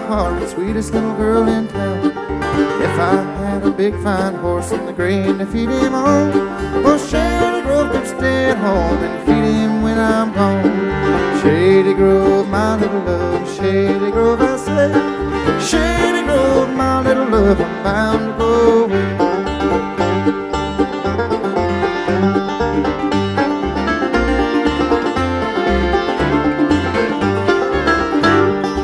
heart, the sweetest little girl in town. If I had a big fine horse and the grain to feed him on, well, Shady Grove could stay at home and feed him when I'm gone. Shady Grove, my little love, Shady Grove, I say. Shady Grove, my little love, I'm bound to